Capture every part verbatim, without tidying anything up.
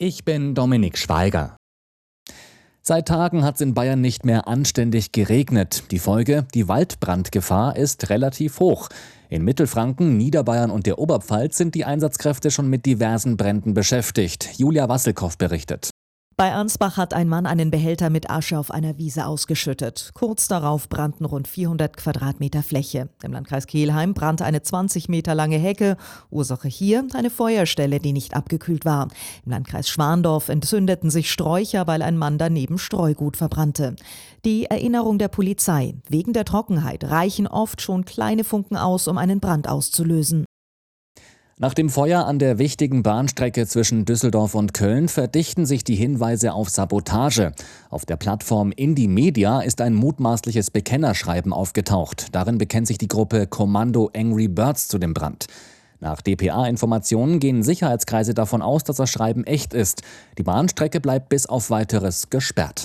Ich bin Dominik Schweiger. Seit Tagen hat es in Bayern nicht mehr anständig geregnet. Die Folge: die Waldbrandgefahr ist relativ hoch. In Mittelfranken, Niederbayern und der Oberpfalz sind die Einsatzkräfte schon mit diversen Bränden beschäftigt. Julia Wasselkow berichtet. Bei Ansbach hat ein Mann einen Behälter mit Asche auf einer Wiese ausgeschüttet. Kurz darauf brannten rund vierhundert Quadratmeter Fläche. Im Landkreis Kelheim brannte eine zwanzig Meter lange Hecke. Ursache hier eine Feuerstelle, die nicht abgekühlt war. Im Landkreis Schwandorf entzündeten sich Sträucher, weil ein Mann daneben Streugut verbrannte. Die Erinnerung der Polizei: wegen der Trockenheit reichen oft schon kleine Funken aus, um einen Brand auszulösen. Nach dem Feuer an der wichtigen Bahnstrecke zwischen Düsseldorf und Köln verdichten sich die Hinweise auf Sabotage. Auf der Plattform Indymedia ist ein mutmaßliches Bekennerschreiben aufgetaucht. Darin bekennt sich die Gruppe Kommando Angry Birds zu dem Brand. Nach D P A-Informationen gehen Sicherheitskreise davon aus, dass das Schreiben echt ist. Die Bahnstrecke bleibt bis auf Weiteres gesperrt.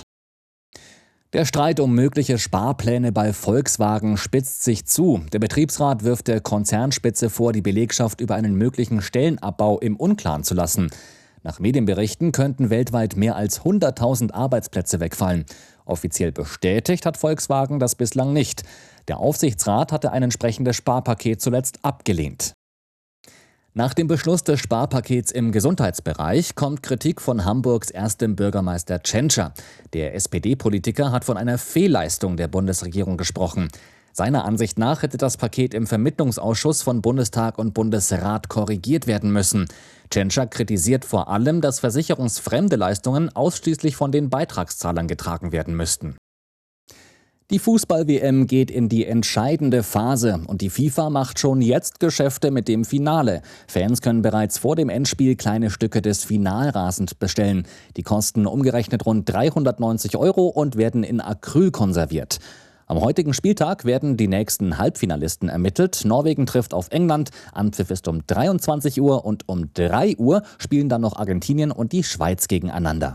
Der Streit um mögliche Sparpläne bei Volkswagen spitzt sich zu. Der Betriebsrat wirft der Konzernspitze vor, die Belegschaft über einen möglichen Stellenabbau im Unklaren zu lassen. Nach Medienberichten könnten weltweit mehr als hunderttausend Arbeitsplätze wegfallen. Offiziell bestätigt hat Volkswagen das bislang nicht. Der Aufsichtsrat hatte ein entsprechendes Sparpaket zuletzt abgelehnt. Nach dem Beschluss des Sparpakets im Gesundheitsbereich kommt Kritik von Hamburgs erstem Bürgermeister Tschentscher. Der S P D-Politiker hat von einer Fehlleistung der Bundesregierung gesprochen. Seiner Ansicht nach hätte das Paket im Vermittlungsausschuss von Bundestag und Bundesrat korrigiert werden müssen. Tschentscher kritisiert vor allem, dass versicherungsfremde Leistungen ausschließlich von den Beitragszahlern getragen werden müssten. Die Fußball-W M geht in die entscheidende Phase und die FIFA macht schon jetzt Geschäfte mit dem Finale. Fans können bereits vor dem Endspiel kleine Stücke des Finalrasens bestellen. Die kosten umgerechnet rund dreihundertneunzig Euro und werden in Acryl konserviert. Am heutigen Spieltag werden die nächsten Halbfinalisten ermittelt. Norwegen trifft auf England. Anpfiff ist um dreiundzwanzig Uhr und um drei Uhr spielen dann noch Argentinien und die Schweiz gegeneinander.